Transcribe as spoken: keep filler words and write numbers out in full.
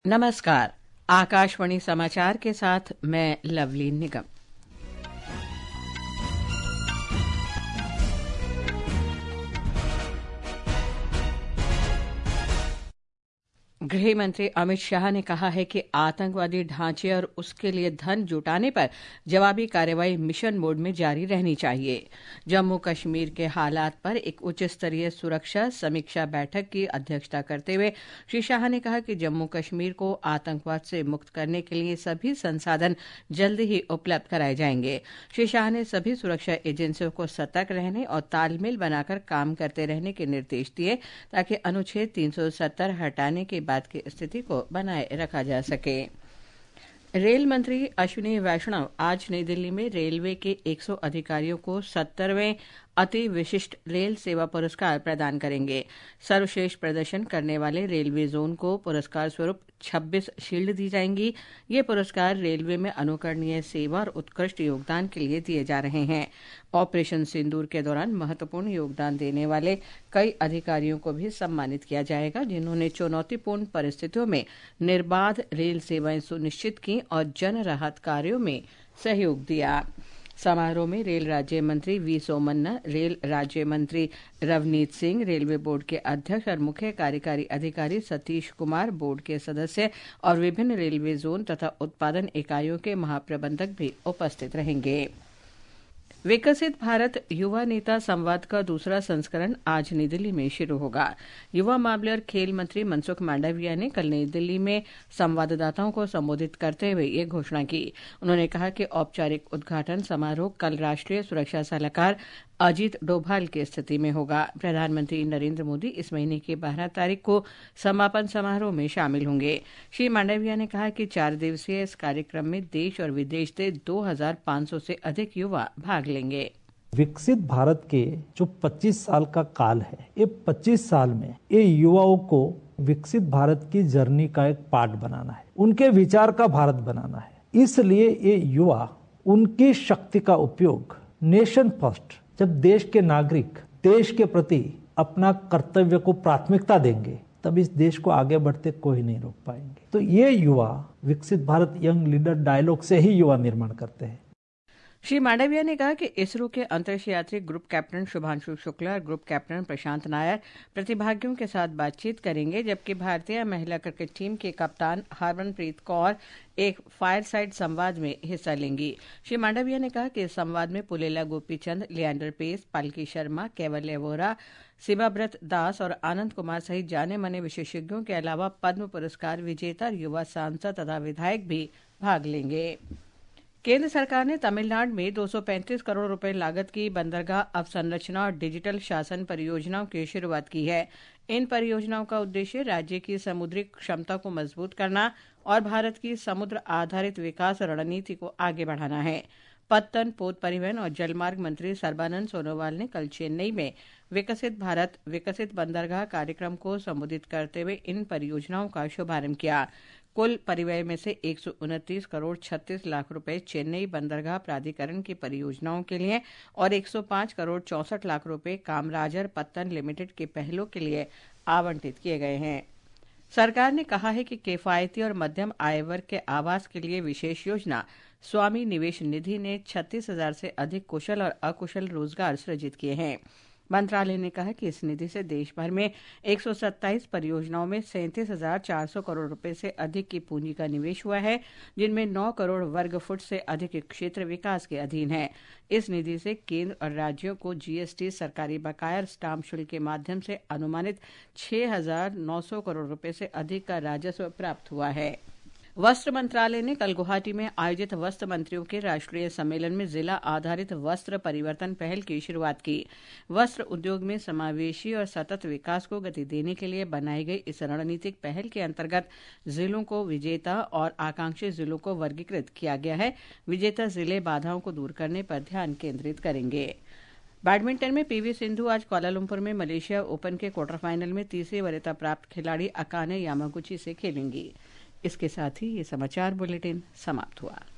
नमस्कार। आकाशवाणी समाचार के साथ मैं लवली निगम। गृह मंत्री अमित शाह ने कहा है कि आतंकवादी ढांचे और उसके लिए धन जुटाने पर जवाबी कार्रवाई मिशन मोड में जारी रहनी चाहिए। जम्मू कश्मीर के हालात पर एक उच्च स्तरीय सुरक्षा समीक्षा बैठक की अध्यक्षता करते हुए श्री शाह ने कहा कि जम्मू कश्मीर को आतंकवाद से मुक्त करने के लिए सभी संसाधन जल्द ही उपलब्ध कराए जाएंगे। श्री शाह ने सभी सुरक्षा एजेंसियों को सतर्क रहने और तालमेल बनाकर काम करते रहने के निर्देश दिए ताकि अनुच्छेद तीन सौ सत्तर हटाने के बाद की स्थिति को बनाए रखा जा सके। रेल मंत्री अश्विनी वैष्णव आज नई दिल्ली में रेलवे के सौ अधिकारियों को सत्तरवें अति विशिष्ट रेल सेवा पुरस्कार प्रदान करेंगे। सर्वश्रेष्ठ प्रदर्शन करने वाले रेलवे जोन को पुरस्कार स्वरूप छब्बीस शील्ड दी जाएंगी। ये पुरस्कार रेलवे में अनुकरणीय सेवा और उत्कृष्ट योगदान के लिए दिए जा रहे हैं। ऑपरेशन सिंदूर के दौरान महत्वपूर्ण योगदान देने वाले कई अधिकारियों को भी सम्मानित किया जाएगा, जिन्होंने चुनौतीपूर्ण परिस्थितियों में निर्बाध रेल सेवाएं सुनिश्चित की और जन राहत कार्यों में सहयोग दिया। समारोह में रेल राज्य मंत्री वी सोमन्ना, रेल राज्य मंत्री रवनीत सिंह, रेलवे बोर्ड के अध्यक्ष और मुख्य कार्यकारी अधिकारी सतीश कुमार, बोर्ड के सदस्य और विभिन्न रेलवे जोन तथा उत्पादन इकाइयों के महाप्रबंधक भी उपस्थित रहेंगे। विकसित भारत युवा नेता संवाद का दूसरा संस्करण आज नई दिल्ली में शुरू होगा। युवा मामले और खेल मंत्री मनसुख मांडविया ने कल नई दिल्ली में संवाददाताओं को संबोधित करते हुए ये घोषणा की। उन्होंने कहा कि औपचारिक उद्घाटन समारोह कल राष्ट्रीय सुरक्षा सलाहकार अजीत डोभाल की स्थिति में होगा। प्रधानमंत्री नरेंद्र मोदी इस महीने की बारह तारीख को समापन समारोह में शामिल होंगे। श्री मांडविया ने कहा कि चार दिवसीय इस कार्यक्रम में देश और विदेश से दो हजार पाँच सौ से अधिक युवा भाग लेंगे। विकसित भारत के जो पच्चीस साल का काल है, ये पच्चीस साल में ये युवाओं को विकसित भारत की जर्नी का एक पार्ट बनाना है, उनके विचार का भारत बनाना है। इसलिए ये युवा उनकी शक्ति का उपयोग नेशन फर्स्ट, जब देश के नागरिक देश के प्रति अपना कर्तव्य को प्राथमिकता देंगे, तब इस देश को आगे बढ़ते कोई नहीं रोक पाएंगे। तो ये युवा विकसित भारत यंग लीडर डायलॉग से ही युवा निर्माण करते हैं। श्री मांडविया ने कहा कि इसरो के अंतरिक्ष यात्री ग्रुप कैप्टन शुभांशु शुक्ला और ग्रुप कैप्टन प्रशांत नायर प्रतिभागियों के साथ बातचीत करेंगे, जबकि भारतीय महिला क्रिकेट टीम के कप्तान हरमनप्रीत कौर एक फायर साइड संवाद में हिस्सा लेंगी। श्री मांडविया ने कहा कि इस संवाद में पुलेला गोपीचंद, लियांडर पेस, पालकी शर्मा, कैवल्य वोरा, सिबाब्रत दास और आनंद कुमार सहित जाने माने विशेषज्ञों के अलावा पद्म पुरस्कार विजेता और युवा सांसद तथा विधायक भी भाग लेंगे। केंद्र सरकार ने तमिलनाडु में दो सौ पैंतीस करोड़ रुपए लागत की बंदरगाह अवसंरचना और डिजिटल शासन परियोजनाओं की शुरुआत की है। इन परियोजनाओं का उद्देश्य राज्य की समुद्री क्षमता को मजबूत करना और भारत की समुद्र आधारित विकास रणनीति को आगे बढ़ाना है। पत्तन, पोत परिवहन और जलमार्ग मंत्री सर्बानंद सोनोवाल ने कल चेन्नई में विकसित भारत विकसित बंदरगाह कार्यक्रम को संबोधित करते हुए इन परियोजनाओं का शुभारंभ किया। कुल परिव्यय में से एक सौ उनतीस करोड़ छत्तीस लाख रुपए चेन्नई बंदरगाह प्राधिकरण की परियोजनाओं के लिए और एक सौ पाँच करोड़ चौसठ लाख रुपए कामराजर पत्तन लिमिटेड के पहलों के लिए आवंटित किए गए हैं। सरकार ने कहा है कि किफायती और मध्यम आय वर्ग के आवास के लिए विशेष योजना स्वामी निवेश निधि ने छत्तीस हजार से अधिक कुशल और अकुशल रोजगार सृजित किए हैं। मंत्रालय ने कहा कि इस निधि से देश भर में एक सौ सत्ताईस परियोजनाओं में सैंतीस हजार चार सौ करोड़ रुपए से अधिक की पूंजी का निवेश हुआ है, जिनमें नौ करोड़ वर्ग फुट से अधिक क्षेत्र विकास के अधीन है। इस निधि से केंद्र और राज्यों को जीएसटी, सरकारी बकाया और स्टाम्प शुल्क के माध्यम से अनुमानित छह हजार नौ सौ करोड़ रुपए से अधिक का राजस्व प्राप्त हुआ है। वस्त्र मंत्रालय ने कल गुवाहाटी में आयोजित वस्त्र मंत्रियों के राष्ट्रीय सम्मेलन में जिला आधारित वस्त्र परिवर्तन पहल की शुरुआत की। वस्त्र उद्योग में समावेशी और सतत विकास को गति देने के लिए बनाई गई इस रणनीतिक पहल के अंतर्गत जिलों को विजेता और आकांक्षी जिलों को वर्गीकृत किया गया है। विजेता जिले बाधाओं को दूर करने पर ध्यान केंद्रित करेंगे। बैडमिंटन में पीवी सिंधु आज कुआलालंपुर में मलेशिया ओपन के क्वार्टर फाइनल में तीसरी वरीयता प्राप्त खिलाड़ी अकाने यामागुची से खेलेंगी। इसके साथ ही ये समाचार बुलेटिन समाप्त हुआ।